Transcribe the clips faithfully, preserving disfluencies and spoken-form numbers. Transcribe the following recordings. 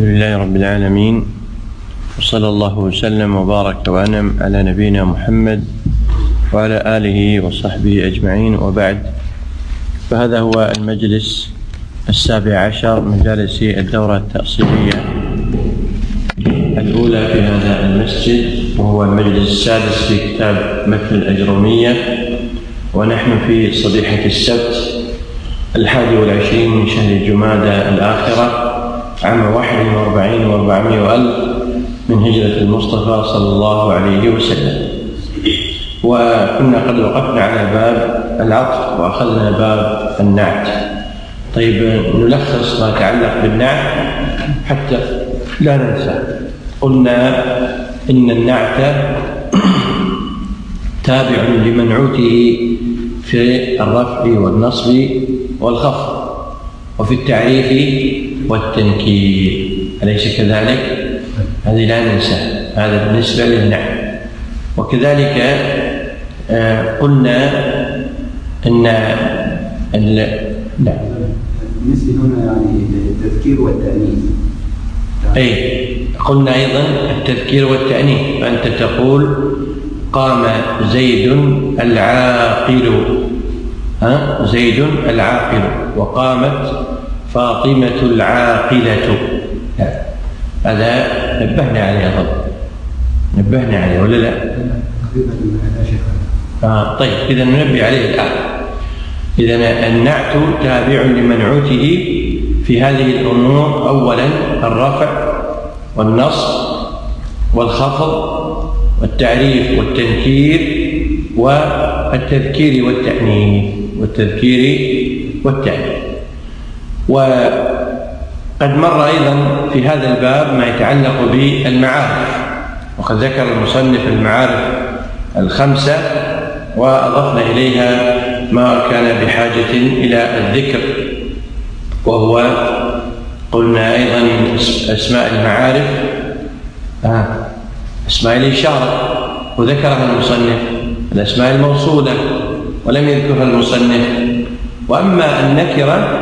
لله رب العالمين، وصلى الله وسلم وبارك وأنعم على نبينا محمد وعلى آله وصحبه أجمعين، وبعد. فهذا هو المجلس السابع عشر من مجالس الدورة التأصيلية الأولى في هذا المسجد، وهو المجلس السادس في كتاب متن الأجرومية، ونحن في صبيحة السبت الحادي والعشرين من شهر جمادى الآخرة عام واحد وأربعين وأربعمائة وألف من هجرة المصطفى صلى الله عليه وسلم. وكنا قد وقفنا على باب العطف وأخذنا باب النعت. طيب، نلخص ما يتعلق بالنعت حتى لا ننسى. قلنا إن النعت تابع لمنعوته في الرفع والنصب والخفض وفي التعريف والتنكير، أليس كذلك؟ هذه لا ننسى، هذا بالنسبة للنعت. وكذلك آه قلنا أن لا بالنسبة هنا يعني التذكير والتأنيث. أي قلنا أيضا التذكير والتأنيث، فأنت تقول قام زيد العاقل، ها زيد العاقل، وقامت فاطمة العاقلة. هذا نبهنا عليه أظن، نبهنا عليه ولا لا؟ آه طيب، إذا ننبه عليه الآن. إذا النعت تابع لمنعوته في هذه الأمور: أولا الرفع والنصب والخفض والتعريف والتنكير والتذكير والتأنيث والتذكير والتأنيث. وقد مر أيضا في هذا الباب ما يتعلق بالمعارف، وقد ذكر المصنف المعارف الخمسة وأضفنا إليها ما كان بحاجة إلى الذكر، وهو قلنا أيضا أسماء المعارف آه. أسماء الإشارة، وذكرها المصنف الأسماء الموصولة ولم يذكرها المصنف. وأما النكرة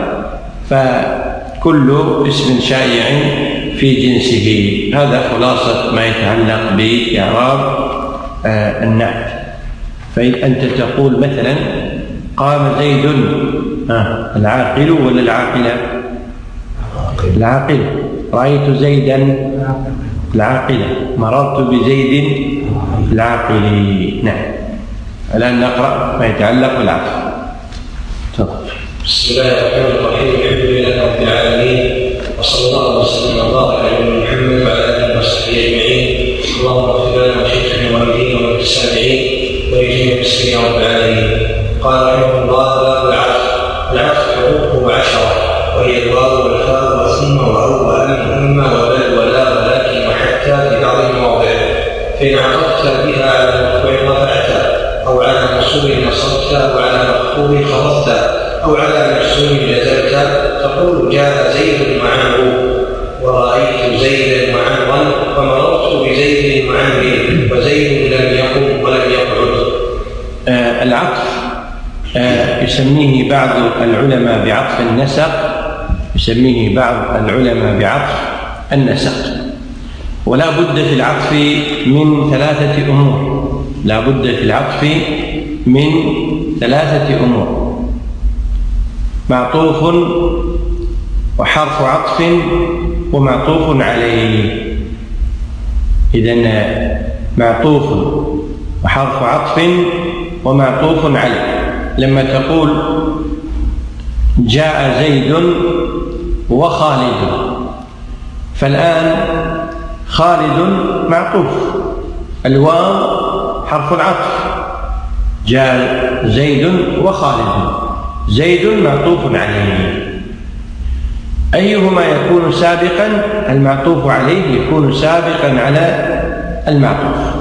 فكل اسم شائع في جنسه. هذا خلاصة ما يتعلق بإعراب آه النعت. فإن أنت تقول مثلا قام زيد آه العاقل ولا العاقلة؟ العاقل. رأيت زيدا العاقلة. مررت بزيد العاقل. نعم. الآن نقرأ ما يتعلق بالعطف. تفضل. بسم الله الرحمن الرحيم. الحمد لله رب العالمين، وصلى الله وسلم وبارك على محمد وعلى اله وصحبه اجمعين. اللهم اغفر لنا وشيخنا والدين والمتسامعين ولجميع المسلمين رب العالمين. قال رحمه الله: باب العطف. العطف حقوقه عشره، وهي الواو والفاء والثم واو وان واما وبل ولا ولكن وحتى في بعض المواضع. فان عطفت بها على مرفوع رفعت، او على منصوب نصبت، او على مخفوض خفضت، أو على مجزوم جزمت، تقول جاء زيد وعمرو، ورأيت زيدا وعمرا، ومررت بزيد وعمر، وزيد لم يقم ولم يقعد. آه العطف آه يسميه بعض العلماء بعطف النسق، يسميه بعض العلماء بعطف النسق. ولا بد في العطف من ثلاثة أمور، لا بد في العطف من ثلاثة أمور: معطوف وحرف عطف ومعطوف عليه. إذن معطوف وحرف عطف ومعطوف عليه. لما تقول جاء زيد وخالد، فالآن خالد معطوف، الواو حرف العطف، جاء زيد وخالد، زيد معطوف عليه. أيهما يكون سابقا؟ المعطوف عليه يكون سابقا على المعطوف.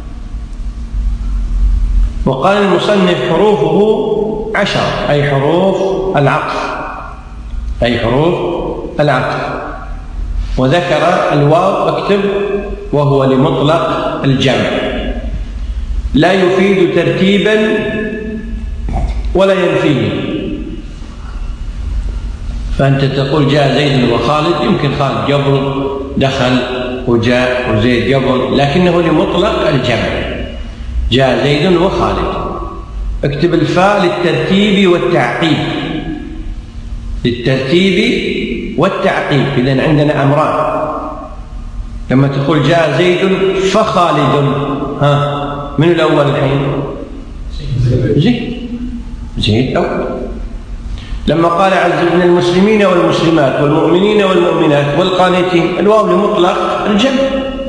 وقال المصنف: حروفه عشر، أي حروف العطف، أي حروف العطف. وذكر الواو، اكتب، وهو لمطلق الجمع، لا يفيد ترتيبا ولا ينفيه. فأنت تقول جاء زيد وخالد، يمكن خالد قبل دخل وجاء وزيد قبل، لكنه لمطلق الجمع، جاء زيد وخالد. اكتب الفاء للترتيب والتعقيب، للترتيب والتعقيب. إذن عندنا أمران، لما تقول جاء زيد فخالد، ها من الأول الحين؟ زيد زيد أول. لما قال عز من المسلمين والمسلمات والمؤمنين والمؤمنات والقانتين، الواو لمطلق الجمع.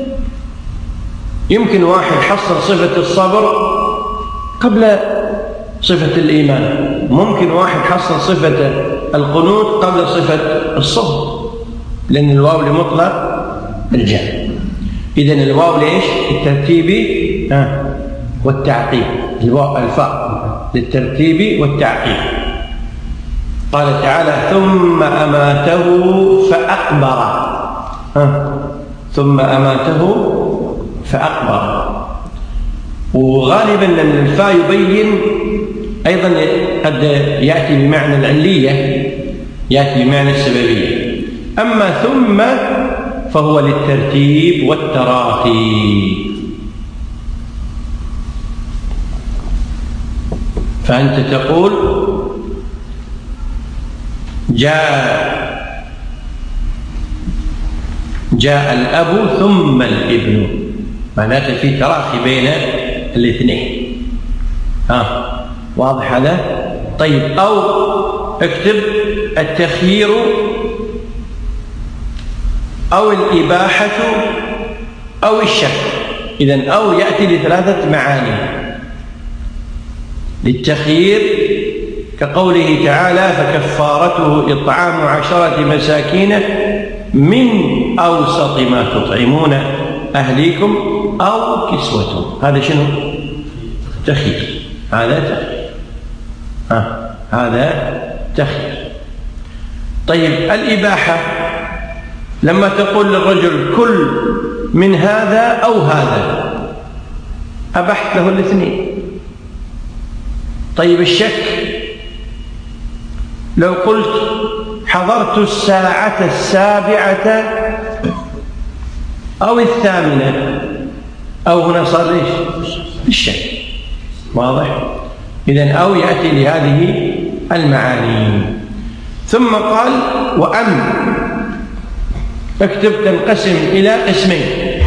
يمكن واحد حصل صفة الصبر قبل صفة الإيمان، ممكن واحد حصل صفة القنوت قبل صفة الصبر، لأن الواو لمطلق الجمع. إذن الواو ليش؟ الترتيب والتعقيب، الواو الفاء للترتيب والتعقيب. قال تعالى ثم أماته فأقبر، ها ثم أماته فأقبر. وغالبا لأن الفاء يبين أيضا قد يأتي بمعنى العلية، يأتي بمعنى السببية. أما ثم فهو للترتيب والتراخي. فأنت تقول جاء جاء الأب ثم الابن، معناته في تراخي بين الاثنين. ها واضح هذا؟ طيب، أو اكتب التخيير أو الإباحة أو الشك. إذن أو يأتي لثلاثة معاني للتخيير، كقوله تعالى فكفارته إطعام عشرة مساكين من أوسط ما تطعمون أهليكم أو كسوتهم. هذا شنو؟ تخيير، هذا تخيير، ها هذا تخيير. طيب الإباحة لما تقول للرجل كل من هذا أو هذا، أبحت له الاثنين. طيب الشك لو قلت حضرت الساعة السابعة أو الثامنة، أو هنا صار ليش؟ الشك. واضح؟ إذن أو يأتي لهذه المعاني. ثم قال وأم، اكتب تنقسم إلى قسمين.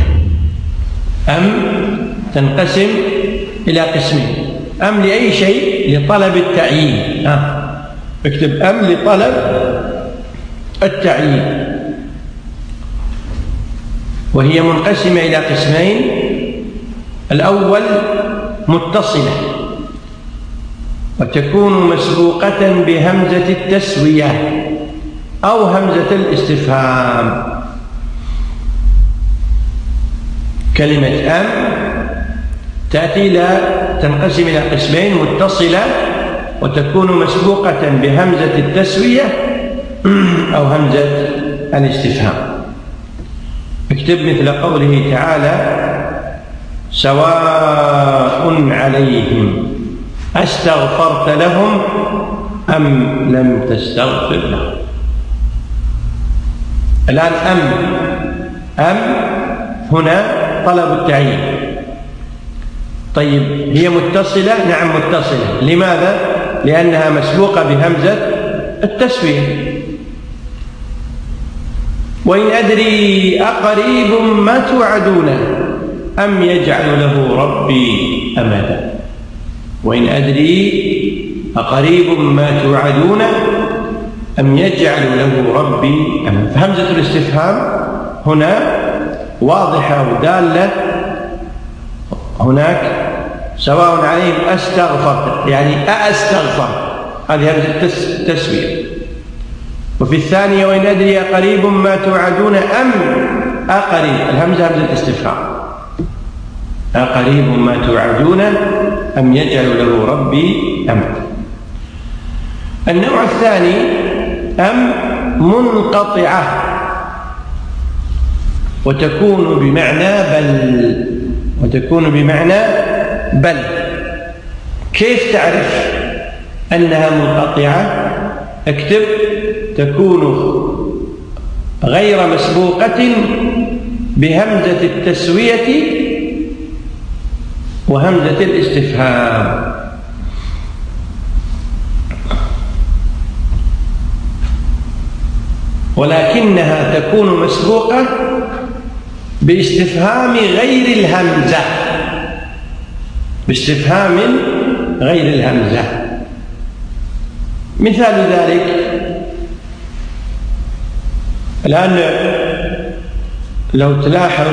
أم تنقسم إلى قسمين. أم لأي شيء؟ لطلب التعيين. ها اكتب أم لطلب التعيين، وهي منقسمة إلى قسمين. الأول متصلة، وتكون مسبوقة بهمزة التسوية أو همزة الاستفهام. كلمة أم تأتي لا تنقسم إلى قسمين: متصلة وتكون مسبوقة بهمزة التسوية أو همزة الاستفهام. اكتب مثل قوله تعالى سواء عليهم أستغفرت لهم أم لم تستغفر لهم. الآن أم أم هنا طلب التعيين. طيب هي متصلة؟ نعم متصلة. لماذا؟ لأنها مسبوقة بهمزة التسوية. وإن أدري أقريب ما توعدون أم يجعل له ربي أمدا. وإن أدري أقريب ما توعدون أم يجعل له ربي أمدا. فهمزة الاستفهام هنا واضحة ودالة. هناك سواء عليهم أستغفرت، يعني أستغفر، هذه همزة التسوية. وفي الثانية وإن أدري قريب ما توعدون أم أقريب، الهمزة همزة الاستفهام. أقريب ما توعدون أم يجعل له ربي أمدا. النوع الثاني أم منقطعة، وتكون بمعنى بل، وتكون بمعنى بل. كيف تعرف أنها منقطعة؟ اكتب تكون غير مسبوقة بهمزة التسوية وهمزة الاستفهام. ولكنها تكون مسبوقة باستفهام غير الهمزة، باستفهام غير الهمزة. مثال ذلك الآن لو تلاحظ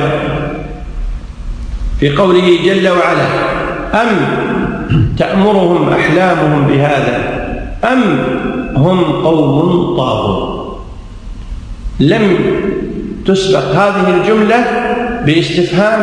في قوله جل وعلا: أم تأمرهم أحلامهم بهذا أم هم قوم طاغون، لم تسبق هذه الجملة باستفهام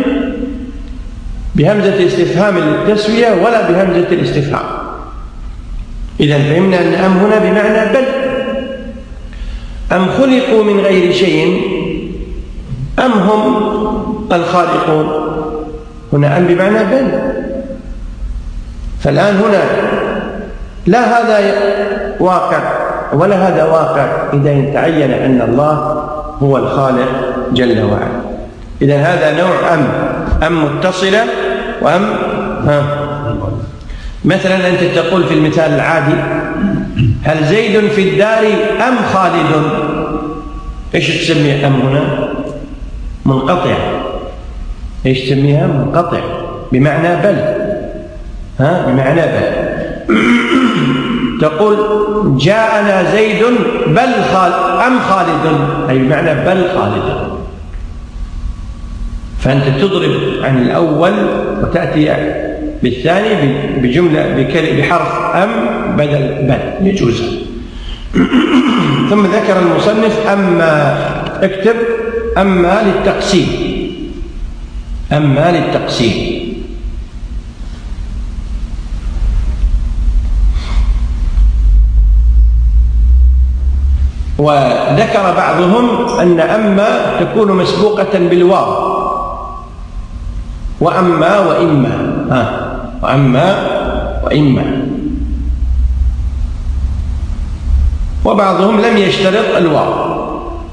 بهمزة استفهام التسوية ولا بهمزة الاستفهام. إذن فهمنا أن أم هنا بمعنى بل. أم خلقوا من غير شيء أم هم الخالقون، هنا أم بمعنى بل. فالآن هنا لا هذا واقع ولا هذا واقع إذا تعين أن الله هو الخالق جل وعلا. إذن هذا نوع أم، أم متصلة وأم ها. مثلا أنت تقول في المثال العادي: هل زيد في الدار أم خالد؟ إيش تسمي أم هنا؟ منقطع. إيش تسميها؟ منقطع بمعنى بل، ها بمعنى بل. تقول: جاءنا زيد بل خالد أم خالد، أي بمعنى بل خالد. فأنت تضرب عن الأول وتأتي بالثاني بجملة بحرف أم بدل بل، يجوز. ثم ذكر المصنف: أما، اكتب أما للتقسيم، أما للتقسيم. وذكر بعضهم أن أما تكون مسبوقة بالواو، وأما وإما، ها وأما وإما. وبعضهم لم يشترط الواو.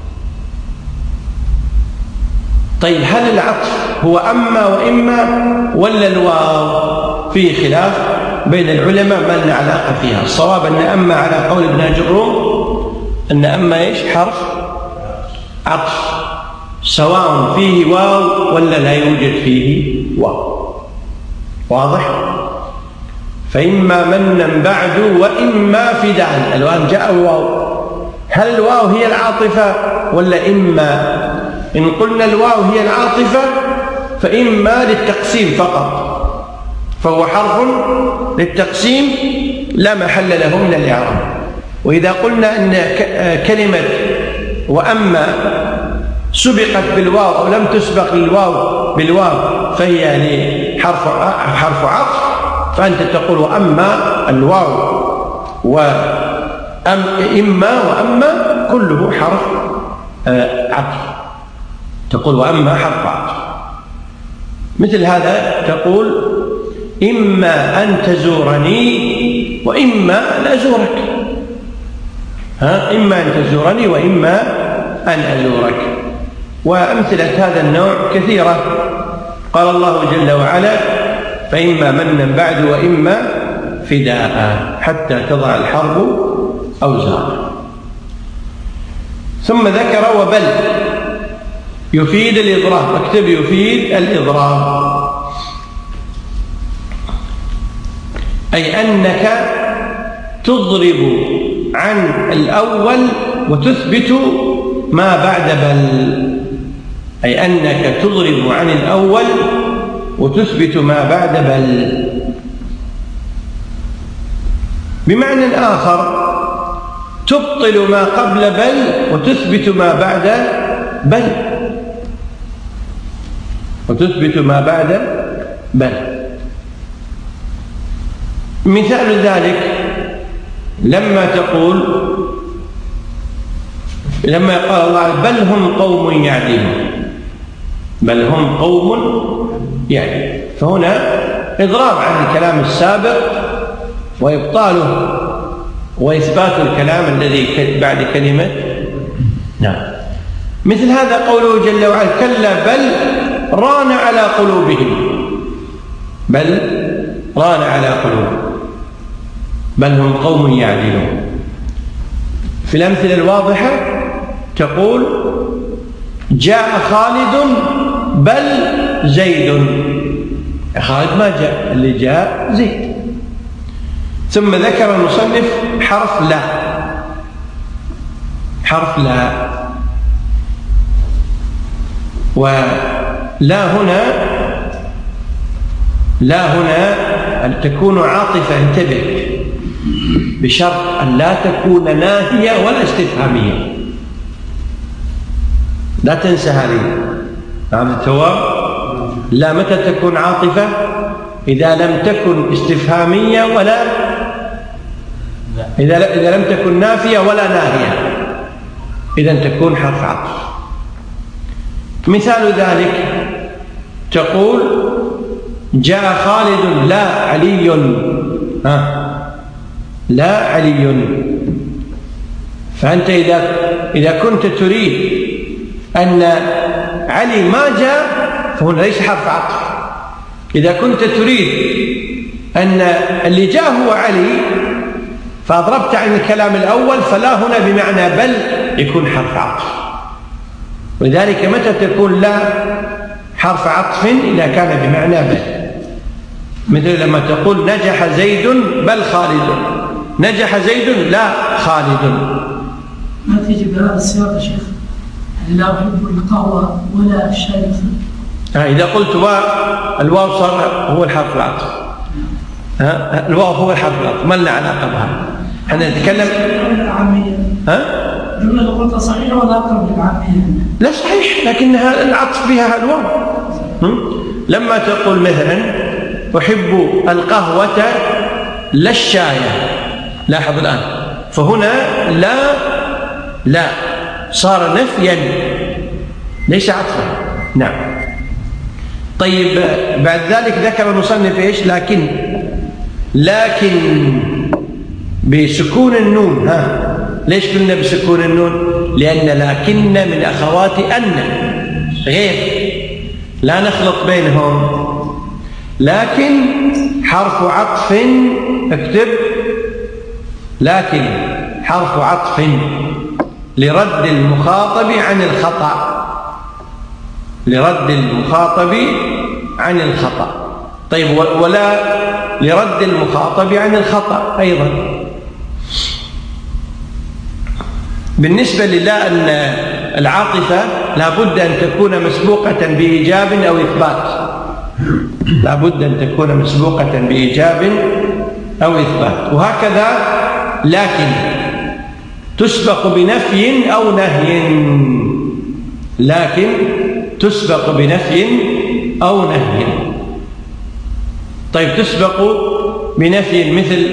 طيب هل العطف هو أما وإما ولا الواو؟ فيه خلاف بين العلماء ما لنا علاقة فيها. الصواب أن أما على قول ابن الجروم أن أما إيش؟ حرف عطف، سواء فيه واو ولا لا يوجد فيه واو. واضح؟ فإما منا بعد وإما فداء. الآن جاء الواو، هل الواو هي العاطفة ولا إما؟ إن قلنا الواو هي العاطفة فإما للتقسيم فقط، فهو حرف للتقسيم لا محل له من الإعراب. وإذا قلنا أن كلمة وأما سبقت بالواو أو لم تسبق للواو بالواو فهي لحرف حرف عطف، فأنت تقول وأما الواو وإما وأما كله حرف عطف، تقول وأما حرف عطف. مثل هذا تقول إما أن تزورني وإما أن أزورك، ها إما أن تزورني وإما أن أزورك. وأمثلة هذا النوع كثيرة. قال الله جل وعلا: فإما منا بعد وإما فداء حتى تضع الحرب أوزارها. ثم ذكر وبل يفيد الإضراب، اكتب يفيد الإضراب، أي أنك تضرب عن الأول وتثبت ما بعد بل، أي أنك تضرب عن الأول وتثبت ما بعد بل. بمعنى آخر تبطل ما قبل بل وتثبت ما بعد بل، وتثبت ما بعد بل. مثال ذلك لما تقول لما قال الله بل هم قوم يعدلون، بل هم قوم يعدلون، فهنا إضراب عن الكلام السابق وإبطاله وإثبات الكلام الذي بعد كلمة نعم. مثل هذا قوله جل وعلا كلا بل ران على قلوبهم، بل ران على قلوبهم بل هم قوم يعدلون. في الأمثلة الواضحة تقول جاء خالد بل زيد، خالد ما جاء، اللي جاء زيد. ثم ذكر المصنف حرف لا، حرف لا، ولا هنا لا هنا أن تكون عاطفة، انتبه، بشرط أن لا تكون ناهية ولا استفهامية، لا تنسى هذه. هذا التواب لا متى تكون عاطفة؟ إذا لم تكن استفهامية ولا إذا إذا لم تكن نافية ولا ناهية، إذن تكون حرف عطف. مثال ذلك تقول جاء خالد لا علي، ها لا علي. فأنت إذا إذا كنت تريد أن علي ما جاء فهنا ليس حرف عطف. إذا كنت تريد أن اللي جاء هو علي فأضربت عن الكلام الأول، فلا هنا بمعنى بل يكون حرف عطف. ولذلك متى تكون لا حرف عطف؟ إذا كان بمعنى بل، مثل لما تقول نجح زيد بل خالد، نجح زيد لا خالد. ما تيجي بهذا السياق يا شيخ؟ لا أحب القهوة ولا الشاي مثلا. إذا قلت واو، الواو صار هو الحرف العطف، ها الواو هو الحرف العطف، ما لنا علاقة بها. احنا نتكلم عامية. ها؟ الجملة اللي قلتها صحيحة ولا أقرب للعامية؟ لا صحيح، لكنها العطف بها الواو. لما تقول مثلا أحب القهوة لا الشاي، لاحظ الآن، فهنا لا لا صار نفيا ليس عطفا. نعم. طيب بعد ذلك ذكر المصنف ايش؟ لكن لكن بسكون النون. ها ليش قلنا بسكون النون؟ لأن لكن من أخوات أن، غير، لا نخلط بينهم. لكن حرف عطف، اكتب لكن حرف عطف لرد المخاطب عن الخطأ، لرد المخاطب عن الخطأ. طيب ولا لرد المخاطب عن الخطأ أيضا. بالنسبة لله أن العاطفة لابد أن تكون مسبوقة بإيجاب أو إثبات، لابد أن تكون مسبوقة بإيجاب أو إثبات. وهكذا لكن تسبق بنفي أو نهي، لكن تسبق بنفي أو نهي. طيب تسبق بنفي مثل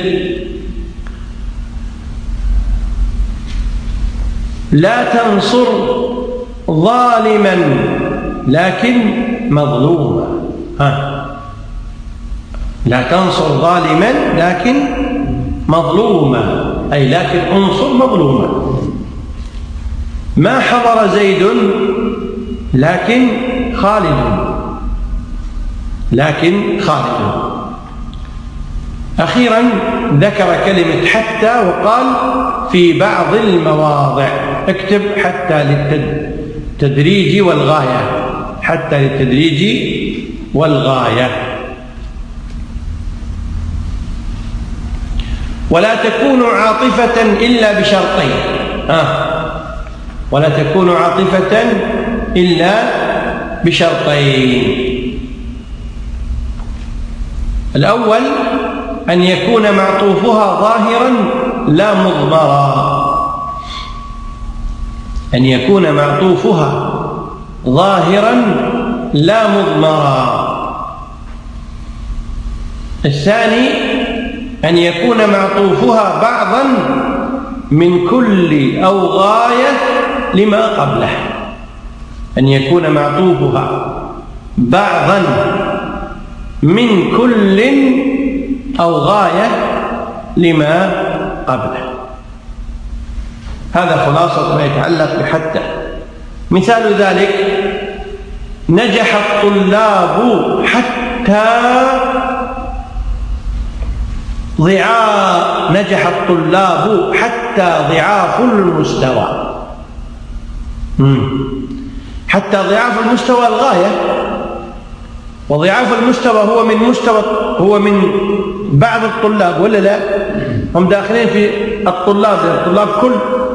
لا تنصر ظالما لكن مظلوما. ها لا تنصر ظالما لكن مظلوما، أي لكن انصر مظلوما. ما حضر زيد لكن خالد، لكن خالد. أخيرا ذكر كلمة حتى وقال في بعض المواضع، اكتب حتى للتدريج والغاية، حتى للتدريج والغاية. ولا تكون عاطفة إلا بشرطين. آه. ولا تكون عاطفة إلا بشرطين. الأول أن يكون معطوفها ظاهرا لا مضمرا، أن يكون معطوفها ظاهرا لا مضمرا. الثاني أن يكون معطوفها بعضا من كل أو غاية لما قبله، أن يكون معطوفها بعضا من كل أو غاية لما قبله. هذا خلاصة ما يتعلق بحتى. مثال ذلك: نجح الطلاب حتى ضعاف نجح الطلاب حتى ضعاف المستوى. حتى ضعاف المستوى الغاية، وضعاف المستوى هو من مستوى هو من بعض الطلاب ولا لا؟ هم داخلين في الطلاب، الطلاب كل،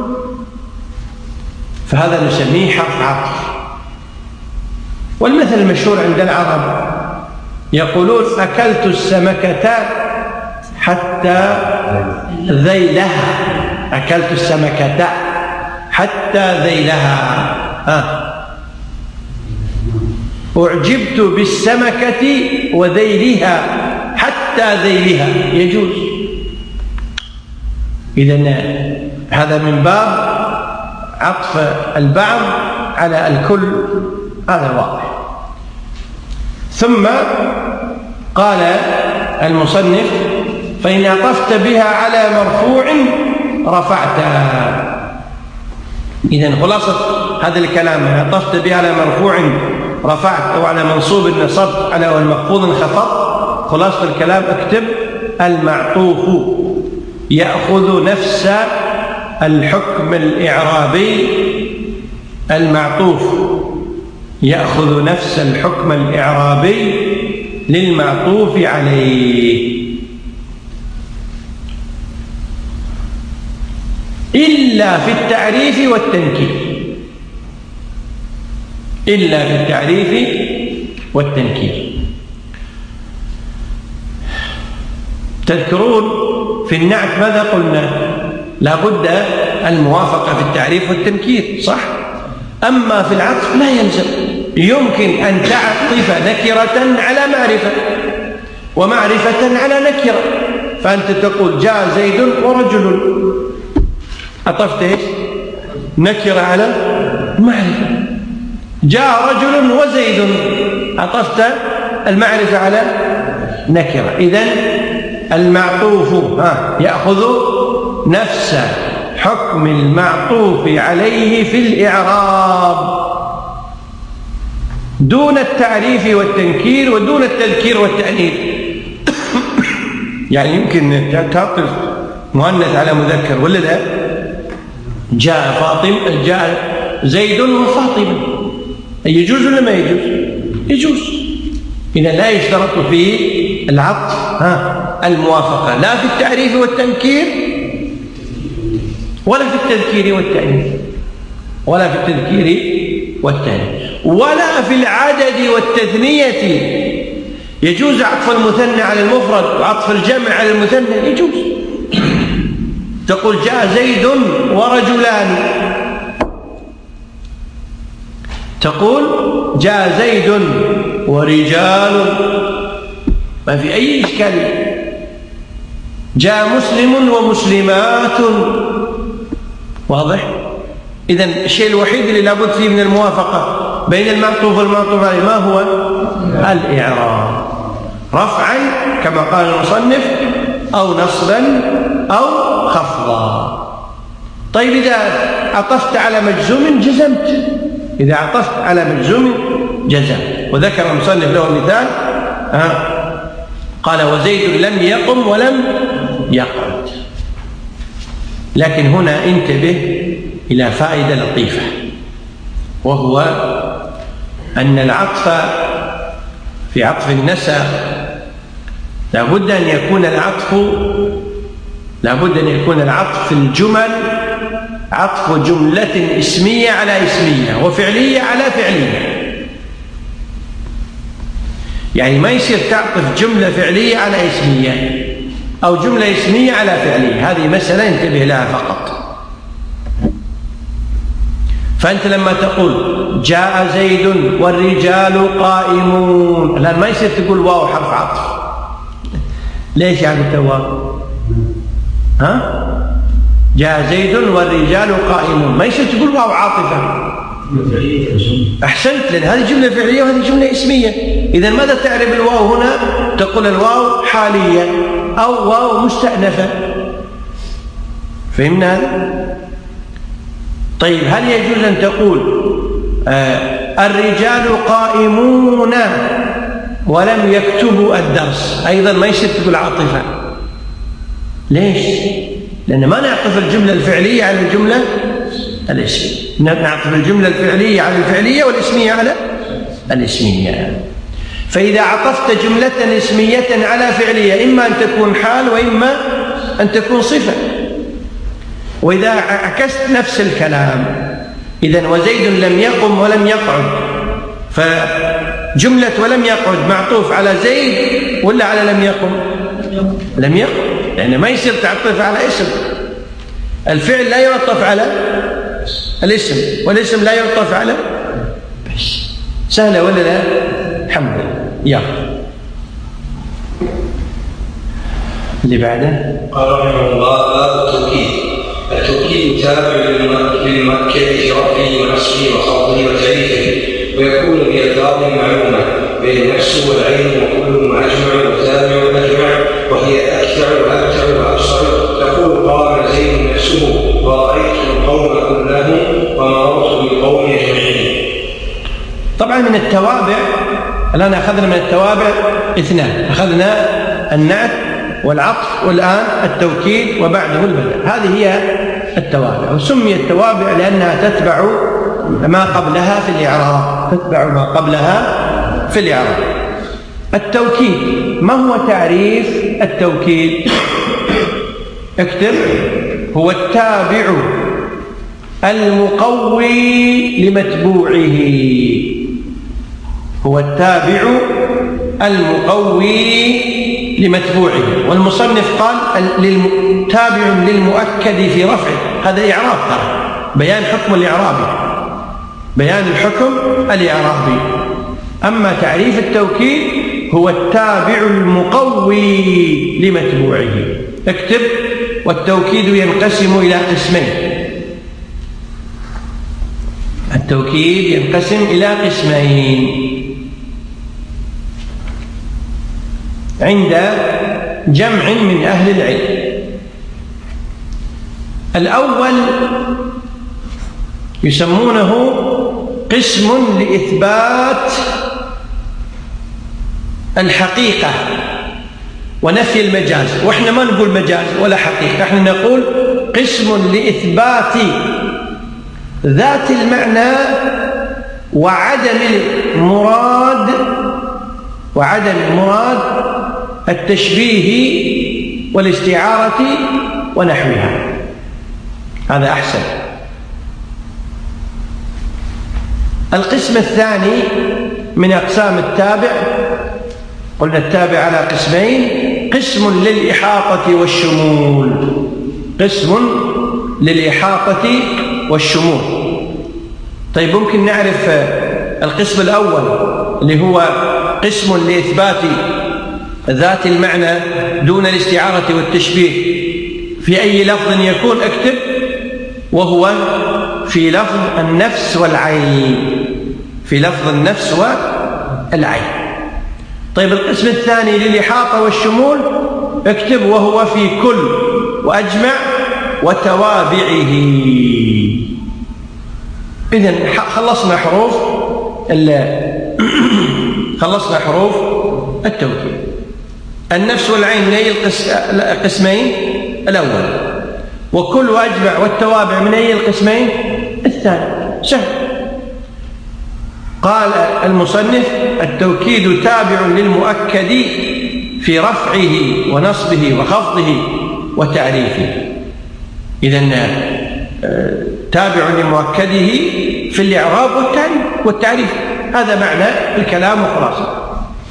فهذا نسميه حرف عطف. والمثل المشهور عند العرب يقولون: أكلت السمكة حتى ذيلها. أكلت السمكة حتى ذيلها. ها. أعجبت بالسمكة وذيلها حتى ذيلها. يجوز. إذن هذا من باب عطف البعض على الكل، هذا واضح. ثم قال المصنف: فإن عطفت بها على مرفوع رفعتها. إذن خلاصة هذا الكلام: عطفت بها على مرفوع رفعت، أو على منصوب نصبت، على والمخفوض انخفضت. خلاصة الكلام اكتب: المعطوف يأخذ نفس الحكم الإعرابي المعطوف يأخذ نفس الحكم الإعرابي للمعطوف عليه، إلا في التعريف والتنكير. إلا في التعريف والتنكير. تذكرون في النعت ماذا قلنا؟ لا بد الموافقة في التعريف والتنكير، صح؟ أما في العطف لا يلزم. يمكن أن تعطف نكرة على معرفة، ومعرفة على نكرة. فأنت تقول: جاء زيد ورجل، عطفت ايش؟ نكرة على معرفة. جاء رجل وزيد، عطفت المعرفة على نكرة. إذن المعطوف ها يأخذ نفس حكم المعطوف عليه في الإعراب دون التعريف والتنكير ودون التذكير والتأنيث. يعني يمكن تعطف مؤنث على مذكر ولا لا؟ جاء فاطمة، جاء زيد وفاطمة، يجوز ولا ما يجوز؟ يجوز. إذا لا يشترط في العطف ها الموافقة، لا في التعريف والتنكير ولا في التذكير والتأنيث، ولا في التذكير والتأنيث، ولا في العدد والتثنية. يجوز عطف المثنى على المفرد وعطف الجمع على المثنى، يجوز. تقول: جاء زيد ورجلان، تقول: جاء زيد ورجال، ما في أي إشكالية. جاء مسلم ومسلمات، واضح؟ إذن الشيء الوحيد اللي لابد فيه من الموافقة بين المعطوف والمعطوف عليه ما هو؟ الإعراب، رفعا كما قال المصنف، أو نصبا أو خفضا. طيب إذا عطفت على مجزوم جزمت، إذا عطفت على مجزوم جزمت. وذكر المصنف له مثال، ها قال: وزيد لم يقم ولم يقعد. لكن هنا انتبه إلى فائدة لطيفة، وهو أن العطف في عطف النسب لابد أن يكون العطف لابد أن يكون العطف في الجمل عطف جملة اسمية على اسمية وفعلية على فعلية. يعني ما يصير تعطف جملة فعلية على اسمية أو جملة اسمية على فعلية، هذه مسألة انتبه لها فقط. فأنت لما تقول: جاء زيد والرجال قائمون، الآن ما يصير تقول واو حرف عطف. ليش يعني التواو؟ ها؟ جاء زيد والرجال قائمون، ما يصير تقول واو عاطفة. أحسنت، لأن هذه جملة فعلية وهذه جملة اسمية. إذن ماذا تعرف الواو هنا؟ تقول الواو حالية أو واو مستأنفة. فهمنا هذا؟ طيب هل يجوز أن تقول آه الرجال قائمون ولم يكتبوا الدرس؟ أيضا ما يصير تقول عاطفة. ليش؟ لأن ما نعطف الجملة الفعلية على الجملة الاسمية، نعطف الجملة الفعلية على الفعلية والاسمية على الاسمية. فإذا عطفت جملة اسمية على فعلية إما أن تكون حال وإما أن تكون صفة. وإذا عكست نفس الكلام، إذن وزيد لم يقم ولم يقعد، فجملة ولم يقعد معطوف على زيد ولا على لم يقم؟ لم يقم، يعني ما يصير تعطف على اسم. الفعل لا يعطف على الاسم والاسم لا يعطف على بس. سهلة ولا لا؟ الحمد لله. يلا اللي بعده. قال رحمه الله: باب التوكيد. التوكيد تابع للمؤكد في رفعه ونصبه وخفضه وتعريفه، ويكون بألفاظ معلومة بين النفس والعين وكل أجمع وتابع وأجمع، وهي أكثر وأكثر وأبصر. تقول: قام زيد نفسه ورأيت القوم كلهم ومررت بالقوم أجمعين. طبعا من التوابع الآن أخذنا من التوابع اثنان، أخذنا النعت والعطف، والآن التوكيد وبعده البدل. هذه هي التوابع، وسمي التوابع لأنها تتبع ما قبلها في الإعراب، تتبع ما قبلها في الإعراب. التوكيد، ما هو تعريف التوكيد؟ اكتب: هو التابع المقوي لمتبوعه. هو التابع المقوي لمتبوعه. والمصنف قال تابع للمؤكد في رفعه. هذا إعراب، ترى بيان حكم الإعرابي، بيان الحكم الإعرابي. أما تعريف التوكيد هو التابع المقوي لمتبوعه. اكتب: والتوكيد ينقسم إلى قسمين. التوكيد ينقسم إلى قسمين عند جمع من أهل العلم. الأول يسمونه قسم لإثبات الحقيقة ونفي المجاز، وإحنا ما نقول مجاز ولا حقيقة، إحنا نقول قسم لإثبات ذات المعنى وعدم المراد وعدم مراد التشبيه والاستعارة ونحوها. هذا أحسن. القسم الثاني من أقسام التابع، قلنا التابع على قسمين: قسم للإحاطة والشمول، قسم للإحاطة والشمول. طيب ممكن نعرف القسم الأول اللي هو قسم لإثبات ذات المعنى دون الاستعارة والتشبيه في أي لفظ يكون؟ اكتب: وهو في لفظ النفس والعين، في لفظ النفس والعين. طيب القسم الثاني للإحاطة والشمول، اكتب: وهو في كل وأجمع وتوابعه. إذن خلصنا حروف خلصنا حروف التوكيد. النفس والعين من أي القسمين؟ الأول. وكل وأجمع والتوابع من أي القسمين؟ الثاني. سهل. قال المصنف: التوكيد تابع للمؤكد في رفعه ونصبه وخفضه وتعريفه. إذن تابع لمؤكده في الإعراب والتعريف والتعريف هذا معنى الكلام وخلاصة.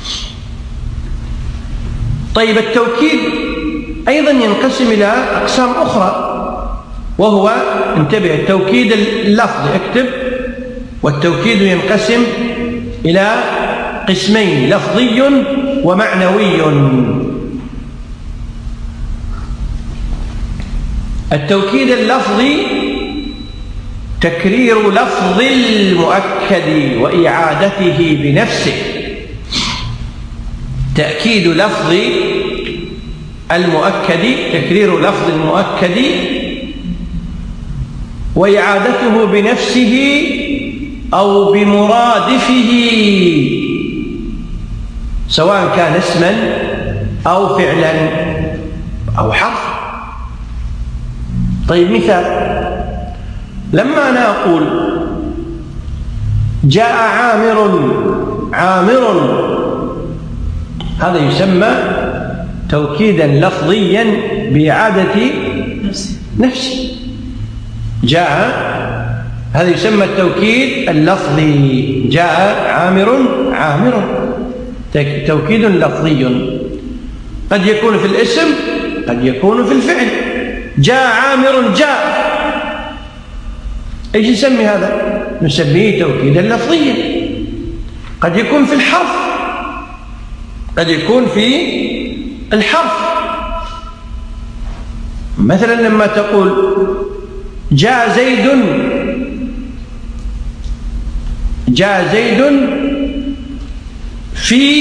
طيب التوكيد أيضا ينقسم إلى أقسام أخرى، وهو انتبه التوكيد اللفظي. اكتب: والتوكيد ينقسم إلى قسمين: لفظي ومعنوي. التوكيد اللفظي تكرير لفظ المؤكد وإعادته بنفسه. تأكيد لفظ المؤكد، تكرير لفظ المؤكد وإعادته بنفسه أو بمرادفه سواء كان اسما أو فعلا أو حرف. طيب مثال، لما أنا أقول جاء عامر عامر، هذا يسمى توكيدا لفظيا بإعادة نفسه. جاء، هذا يسمى التوكيد اللفظي. جاء عامر عامر، توكيد لفظي قد يكون في الاسم قد يكون في الفعل. جاء عامر جاء، ايش نسمي هذا؟ نسميه توكيدا لفظيا. قد يكون في الحرف قد يكون في الحرف. مثلا لما تقول جاء زيد جاء زيد في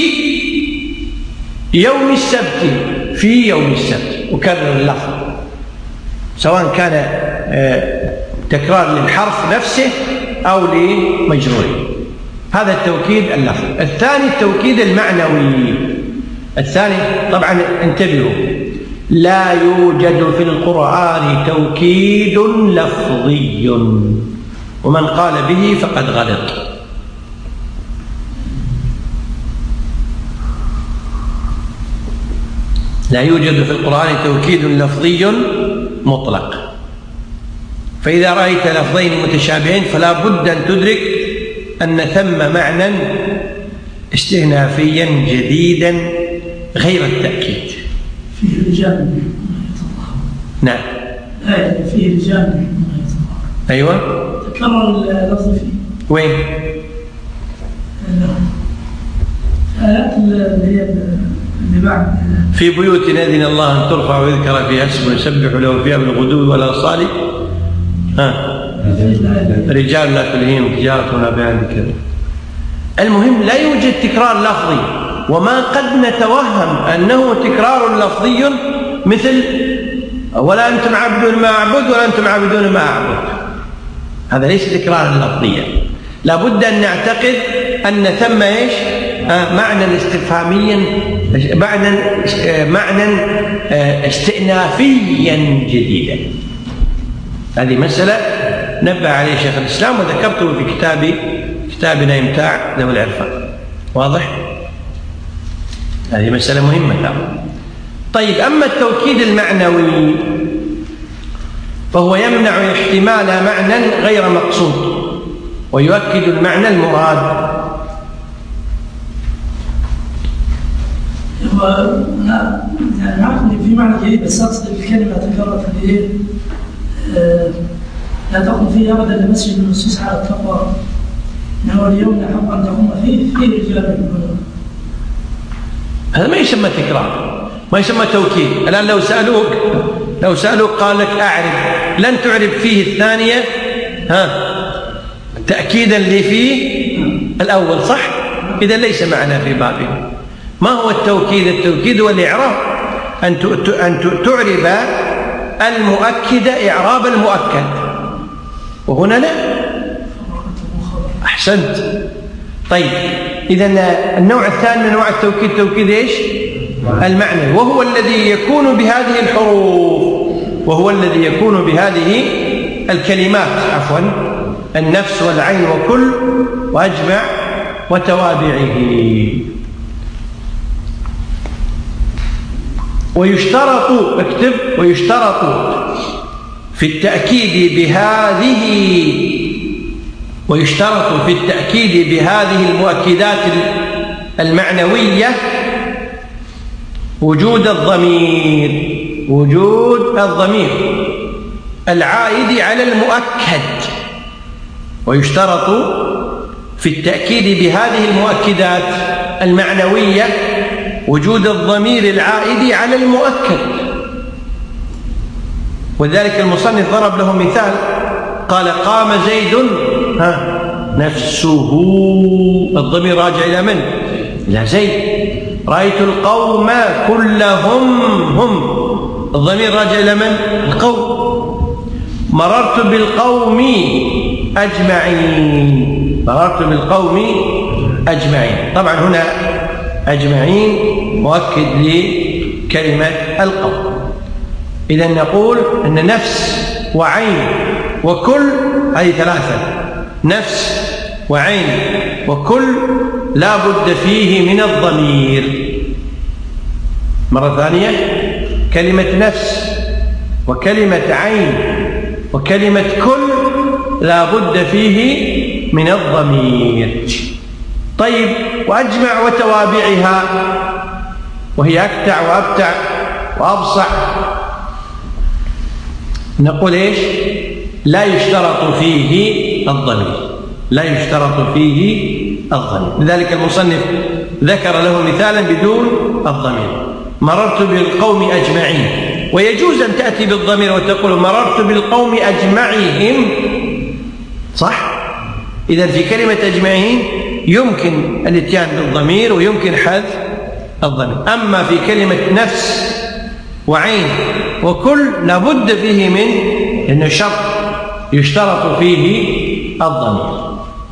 يوم السبت، في يوم السبت، وكرر اللفظ سواء كان تكرار للحرف نفسه أو لمجروره. هذا التوكيد اللفظي. الثاني التوكيد المعنوي. الثاني طبعا انتبهوا، لا يوجد في القرآن توكيد لفظي، ومن قال به فقد غلط. لا يوجد في القرآن توكيد لفظي مطلق. فإذا رأيت لفظين متشابهين فلا بد أن تدرك أن ثم معنى استئنافيا جديدا غير التأكيد. فيه رجال. نعم. آية فيه رجال. أيوة. تكرر اللفظ فيه. وين؟ آيات اللي هي اللي بعد. في بيوت أذن الله أن ترفع ويذكر فيها اسمه يسبح له فيها بالغدو والآصال. ها. رجال لا تلهيهم تجارة ولا بيع عن ذكر. المهم لا يوجد تكرار لفظي، وما قد نتوهم أنه تكرار لفظي مثل ولا أنتم عابدون ما أعبد ولا أنتم عابدون ما أعبد. هذا ليس تكرارا لفظيا. لا بد أن نعتقد أن ثم إيش؟ آه معنى استفهاميا، معنى آه معنى آه استئنافيا جديدا. هذه مسألة نبه عليه شيخ الإسلام وذكرته في كتاب كتابنا إمتاع ذوي العرفان. واضح؟ هذه مسألة مهمة. طيب، أما التوكيد المعنوي فهو يمنع احتمال معنى غير مقصود ويؤكد المعنى المراد. يعني نعرف ان في معنى جديد، بس اقصد الكلمه تكررت اللي هي لا تقم فيه ابدا لمسجد المنصوص على التقوى انه اليوم حق ان تقوم فيه فيه رجال يؤمنون. هذا ما يسمى تكرار، ما يسمى توكيد. الان لو سالوك لو سالوك قال لك اعرب، لن تعرب فيه الثانيه ها تاكيدا اللي فيه الاول، صح؟ اذا ليس معنا في بابه. ما هو التوكيد؟ التوكيد هو الإعراب، أن أن تعرب المؤكد إعراب المؤكد، وهنا لا. أحسنت. طيب، إذا النوع الثاني من أنواع التوكيد توكيد إيش؟ المعنى، وهو الذي يكون بهذه الحروف، وهو الذي يكون بهذه الكلمات، عفوا، النفس والعين وكل وأجمع وتوابعه. ويشترط، اكتب، ويشترط في التأكيد بهذه ويشترط في التأكيد بهذه المؤكدات المعنوية وجود الضمير وجود الضمير العائد على المؤكد. ويشترط في التأكيد بهذه المؤكدات المعنوية وجود الضمير العائد على المؤكد. وذلك المصنف ضرب له مثال، قال قام زيد ها نفسه، الضمير راجع إلى من؟ إلى زيد. رأيت القوم كلهم هم، الضمير راجع إلى من؟ القوم. مررت بالقوم أجمعين. مررت بالقوم أجمعين. طبعا هنا أجمعين مؤكد لكلمة القوم. إذا نقول أن نفس وعين وكل هذه ثلاثة، نفس وعين وكل لا بد فيه من الضمير. مرة ثانية، كلمة نفس وكلمة عين وكلمة كل لا بد فيه من الضمير. طيب، وأجمع وتوابعها وهي أكتع وأبتع وأبصع، نقول إيش؟ لا يشترط فيه الضمير، لا يشترط فيه الضمير. لذلك المصنف ذكر له مثالا بدون الضمير: مررت بالقوم أجمعين. ويجوز أن تأتي بالضمير وتقول مررت بالقوم أجمعهم، صح؟ إذا في كلمة أجمعين يمكن الاتيان بالضمير ويمكن حذف الضمير. أما في كلمة نفس وعين وكل لابد فيه من إنه شرط يشترط فيه الضمير.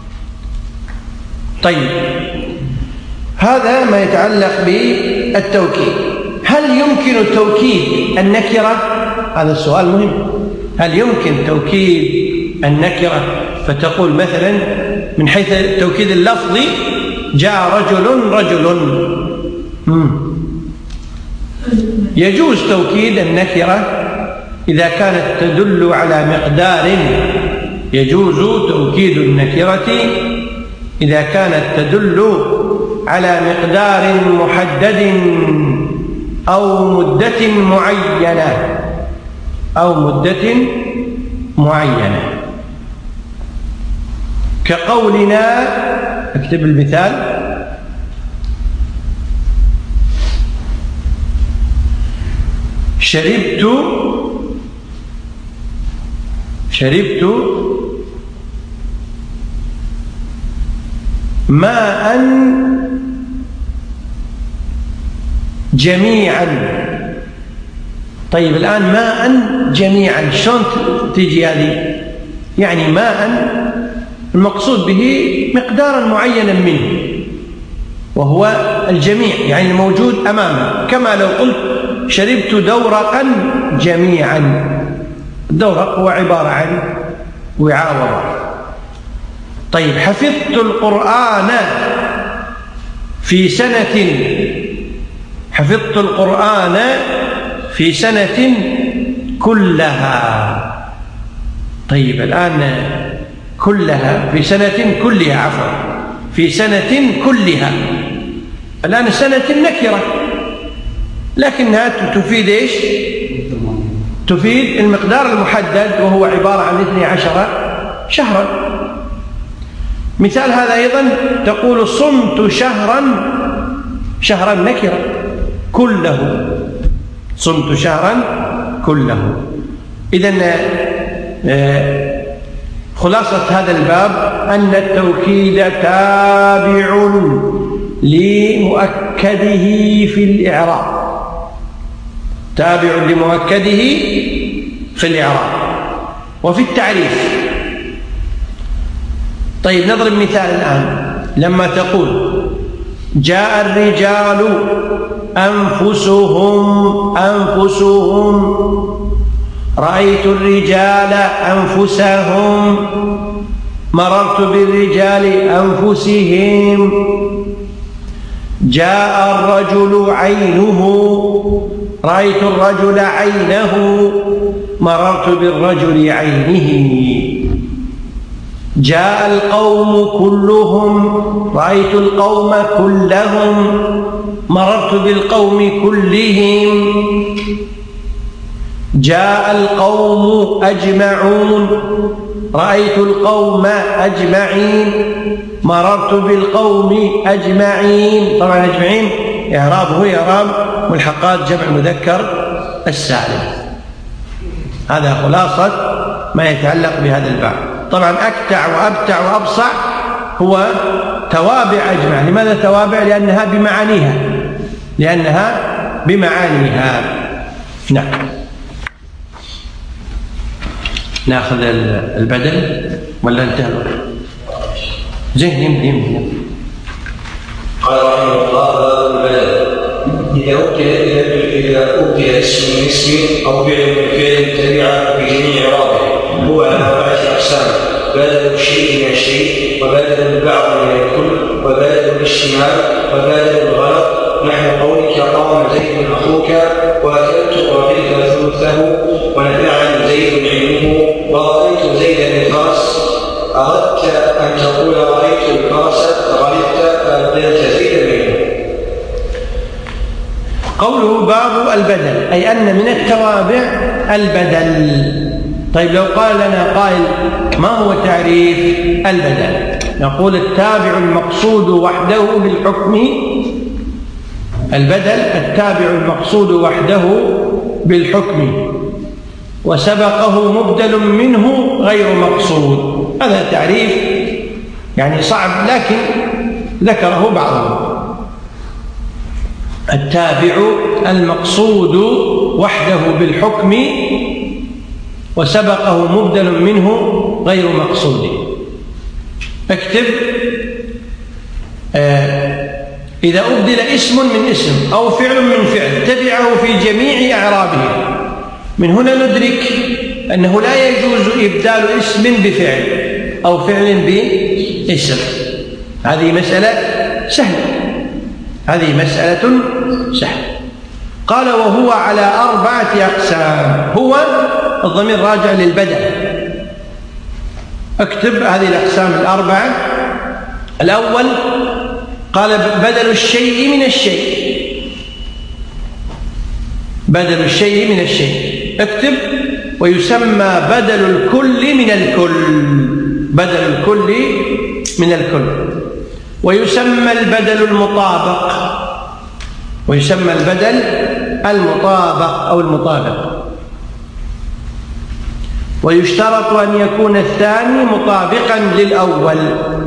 طيب، هذا ما يتعلق بالتوكيد. هل يمكن توكيد النكرة؟ هذا السؤال مهم. هل يمكن توكيد النكرة فتقول مثلا من حيث التوكيد اللفظي جاء رجل رجل؟ مم. يجوز توكيد النكرة إذا كانت تدل على مقدار. يجوز توكيد النكرة إذا كانت تدل على مقدار محدد أو مدة معينة أو مدة معينة، كقولنا، اكتب المثال: شربت شربت ماء جميعا. طيب، الآن ماء جميعا شلون تجي هذه؟ يعني ماء المقصود به مقدارا معينا منه وهو الجميع، يعني الموجود أمامه. كما لو قلت شربت دورقا جميعا. الدورق هو عبارة عن وعاء وبر. طيب، حفظت القرآن في سنة حفظت القرآن في سنة كلها. طيب، الآن كلها في سنة كلها، عفوا في سنة كلها. الآن سنة نكرة لكنها تفيد إيش؟ تفيد المقدار المحدد وهو عبارة عن اثني عشر شهرا. مثال هذا أيضا تقول صمت شهرا شهرا نكرة كله، صمت شهرا كله. إذن خلاصة هذا الباب أن التوكيد تابع لمؤكده في الإعراب، تابع لمؤكده في الإعراب وفي التعريف. طيب، نضرب مثال الآن. لما تقول جاء الرجال أنفسهم أنفسهم، رأيت الرجال أنفسهم، مررت بالرجال أنفسهم، جاء الرجل عينه، رأيت الرجل عينه، مررت بالرجل عينه، جاء القوم كلهم، رأيت القوم كلهم، مررت بالقوم كلهم، جاء القوم أجمعون، رأيت القوم أجمعين، مررت بالقوم أجمعين. طبعا أجمعين إعرابه إعراب ملحقات جمع مذكر السالم. هذا خلاصة ما يتعلق بهذا الباب. طبعا أكتع وأبتع وأبصع هو توابع أجمع. لماذا توابع؟ لأنها بمعانيها لأنها بمعانيها. نعم. ناخذ البدل ولا انتهى الوقت؟ زين يمكن يمكن. قال رحمه الله: باب البدل. إذا أبدل إذا أبدل اسم من اسم أو فعل من فعل تبع بجميع إعرابه هو على أربعة أقسام: بدل الشيء من الشيء، وبدل البعض من الكل، وبدل الاشتمال، وبدل الغلط. نحن قولك: قام زيد أخوك، وأكلت أعطيك ثلثه، ونفعني زيد علمه، ورأيت زيدا الفرس. أردت أن تقول رأيت الفرس فغلبت فأبدلت زيدا منه. قوله باب البدل أي أن من التوابع البدل. طيب لو قال لنا قائل: ما هو تعريف البدل؟ نقول: التابع المقصود وحده بالحكم. البدل التابع المقصود وحده بالحكم وسبقه مبدل منه غير مقصود. هذا تعريف يعني صعب لكن ذكره بعضهم. التابع المقصود وحده بالحكم وسبقه مبدل منه غير مقصود. اكتب: آه إذا أبدل اسم من اسم أو فعل من فعل تبعه في جميع أعرابه. من هنا ندرك أنه لا يجوز إبدال اسم بفعل أو فعل باسم. هذه مسألة سهلة، هذه مسألة سهلة. قال: وهو على أربعة أقسام. هو الضمير راجع للبدل. اكتب هذه الأقسام الأربعة. الأول قال: بدل الشيء من الشيء. بدل الشيء من الشيء. اكتب: ويسمى بدل الكل من الكل. بدل الكل من الكل. ويسمى البدل المطابق. ويسمى البدل المطابق أو المطابق. ويشترط أن يكون الثاني مطابقا للأول.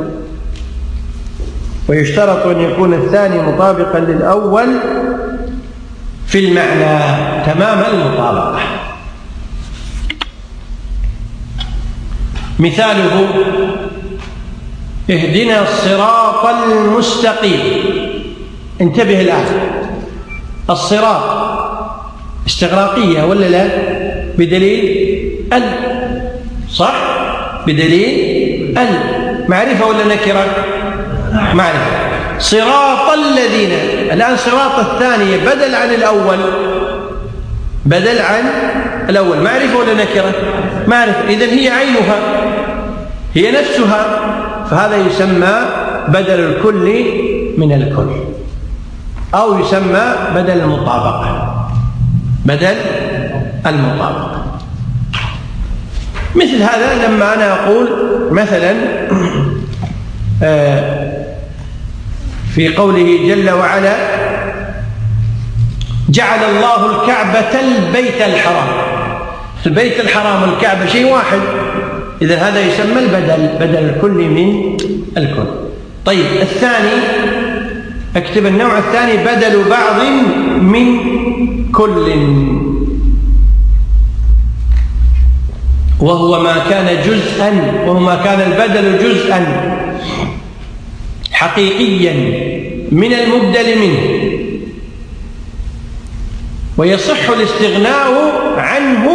ويشترط أن يكون الثاني مطابقا للأول في المعنى تمام المطابقة. مثاله: اهدنا الصراط المستقيم. انتبه الآن، الصراط استغراقية ولا لا؟ بدليل ال، صح؟ بدليل ال. معرفة ولا نكرة؟ معرفة. صراط الذين. الآن صراط الثانية بدل عن الأول، بدل عن الأول. معرفة ولا نكرة؟ معرفة. إذن هي عينها، هي نفسها، فهذا يسمى بدل الكل من الكل، أو يسمى بدل المطابقة. بدل المطابقة. مثل هذا لما أنا أقول مثلا في قوله جل وعلا: جعل الله الكعبة البيت الحرام. البيت الحرام والكعبة شيء واحد، إذا هذا يسمى البدل، بدل الكل من الكل. طيب الثاني، اكتب النوع الثاني: بدل بعض من كل، وهو ما كان جزءا، وهو ما كان البدل جزءا حقيقيا من المبدل منه، ويصح الاستغناء عنه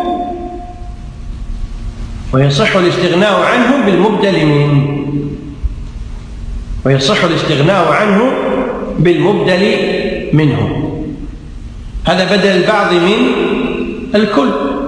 ويصح الاستغناء عنه بالمبدل منه ويصح الاستغناء عنه بالمبدل منه. هذا بدل البعض من الكل.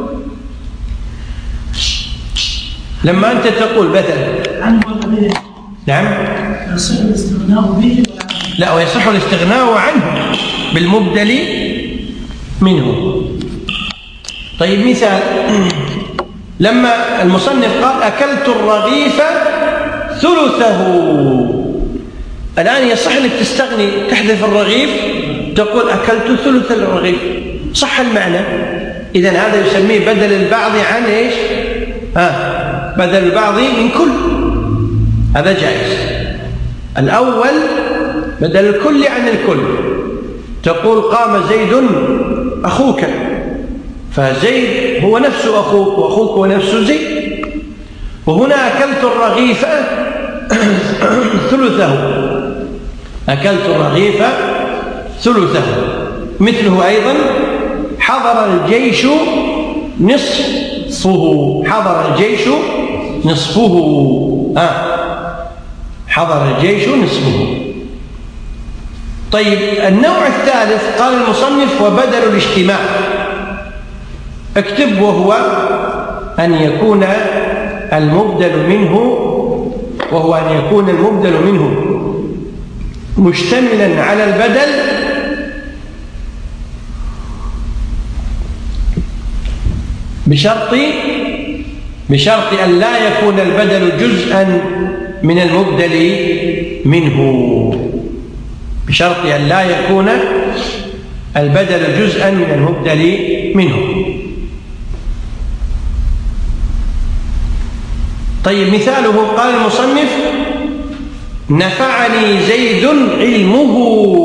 لما أنت تقول بدل عنه ولا به؟ نعم، يصح الاستغناء به. لا، ويصح الاستغناء عنه بالمبدل منه. طيب مثال: لما المصنف قال: أكلت الرغيف ثلثه. الآن يصح لك تستغني، تحذف الرغيف، تقول أكلت ثلث الرغيف، صح المعنى. إذن هذا يسميه بدل البعض عن إيش؟ آه بدل البعض من كل، هذا جائز. الأول بدل الكل عن الكل، تقول قام زيد أخوك، فزيد هو نفسه أخوك وأخوك هو نفسه زيد. وهنا أكلت الرغيف ثلثه، أكلت الرغيف ثلثه. مثله أيضا حضر الجيش نصفه، حضر الجيش نصفه، آه. حضر الجيش نصفه. طيب النوع الثالث قال المصنف وبدل الاجتماع، اكتب وهو أن يكون المبدل منه وهو أن يكون المبدل منه مشتملا على البدل بشرط بشرط أن لا يكون البدل جزءا من المبدل منه، بشرط أن لا يكون البدل جزءا من المبدل منه. طيب مثاله قال المصنف نفعني زيد علمه.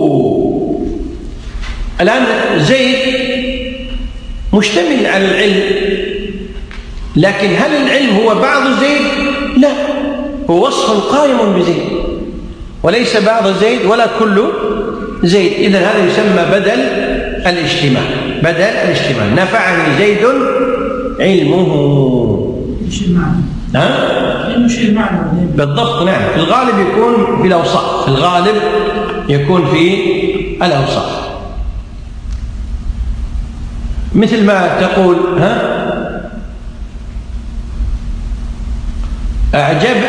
الآن زيد مشتمل على العلم، لكن هل العلم هو بعض زيد؟ لا، هو وصف قائم بزيد وليس بعض زيد ولا كل زيد. إذن هذا يسمى بدل الاجتماع، بدل الاجتماع. نفعني زيد علمه. شيء معنى ها؟ شيء معنى بالضبط. نعم، في الغالب يكون في الأوصاف، في الغالب يكون في الأوصاف. مثل ما تقول ها أعجب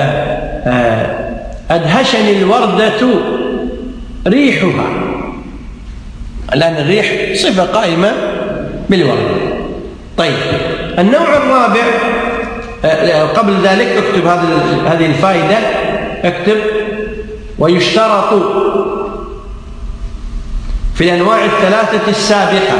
أدهشني الوردة ريحها. الآن الريح صفة قائمة بالوردة. طيب النوع الرابع، قبل ذلك اكتب هذه الفائدة، اكتب ويشترط في الأنواع الثلاثة السابقة،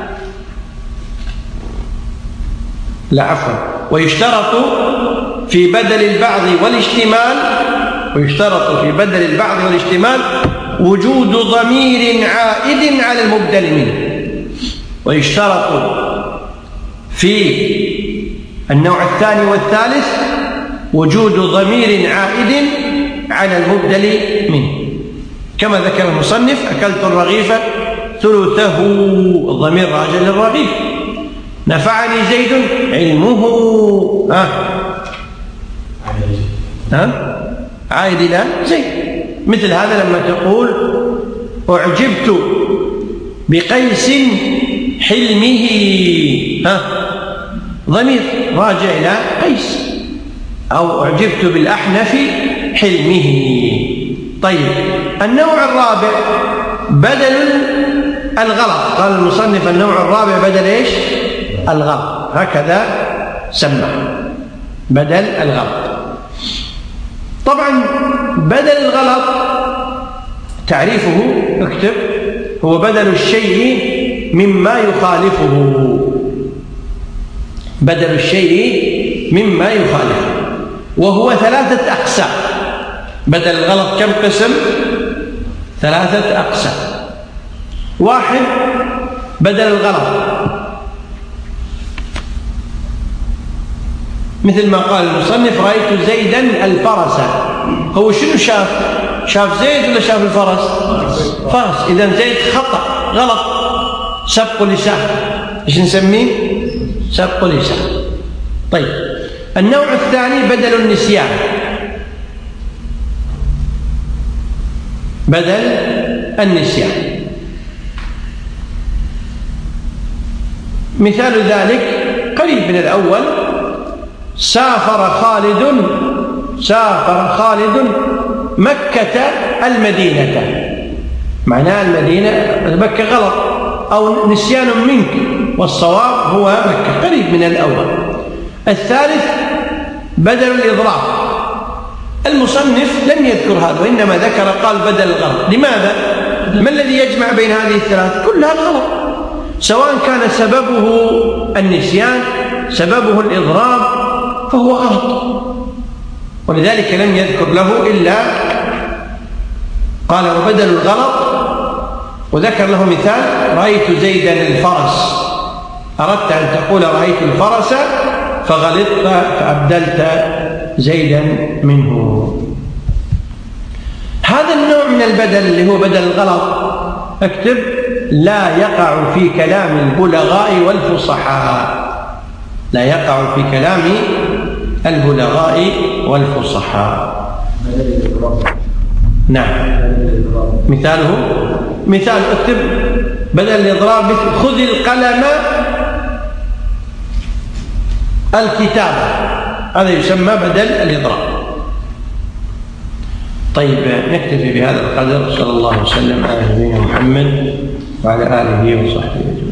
لا عفوا، ويشترط في بدل البعض والاشتمال، ويشترط في بدل البعض والاشتمال وجود ضمير عائد على المبدل منه. ويشترط في النوع الثاني والثالث وجود ضمير عائد على المبدل منه، كما ذكر المصنف أكلت الرغيف ثلثه، الضمير راجع للرغيف. نفعني زيد علمه، ها ها عائد إلى زيد. مثل هذا لما تقول أعجبت بقيس حلمه، ها ضمير راجع إلى قيس. أو أعجبت بالأحنف حلمه. طيب النوع الرابع بدل الغلط. قال المصنف النوع الرابع بدل إيش؟ الغلط، هكذا سمى بدل الغلط. طبعا بدل الغلط تعريفه اكتب هو بدل الشيء مما يخالفه، بدل الشيء مما يخالفه، وهو ثلاثة أقسام. بدل الغلط كم قسم؟ ثلاثة أقسام. واحد بدل الغلط مثل ما قال المصنف رأيت زيدا الفرس. هو شنو شاف؟ شاف زيد ولا شاف الفرس؟ فرس. إذن زيد خطأ غلط، سبق لسان. ايش نسميه؟ سبق لسان. طيب النوع الثاني بدل النسيان، بدل النسيان. مثال ذلك قريب من الأول، سافر خالد سافر خالد مكة المدينة. معناه المدينة مكة غلط أو نسيان منك، والصواب هو مكة، قريب من الأول. الثالث بدل الإضراب. المصنف لم يذكر هذا وإنما ذكر قال بدل الغلط. لماذا؟ ما الذي يجمع بين هذه الثلاث؟ كلها الغلط، سواء كان سببه النسيان سببه الإضراب فهو غلط، ولذلك لم يذكر له إلا قال وبدل الغلط، وذكر له مثال رأيت زيدا الفرس. أردت أن تقول رأيت الفرس فغلطت فأبدلت زيدا منه. هذا النوع من البدل اللي هو بدل الغلط اكتب لا يقع في كلام البلغاء والفصحاء، لا يقع في كلام البلغاء والفصحاء. نعم. مثاله مثال اكتب بدل الإضراب خذ القلم الكتابة، هذا يسمى بدل الإضراب. طيب نكتفي بهذا القدر. صلى الله وسلم على نبينا محمد وعلى آله وصحبه أجمعين.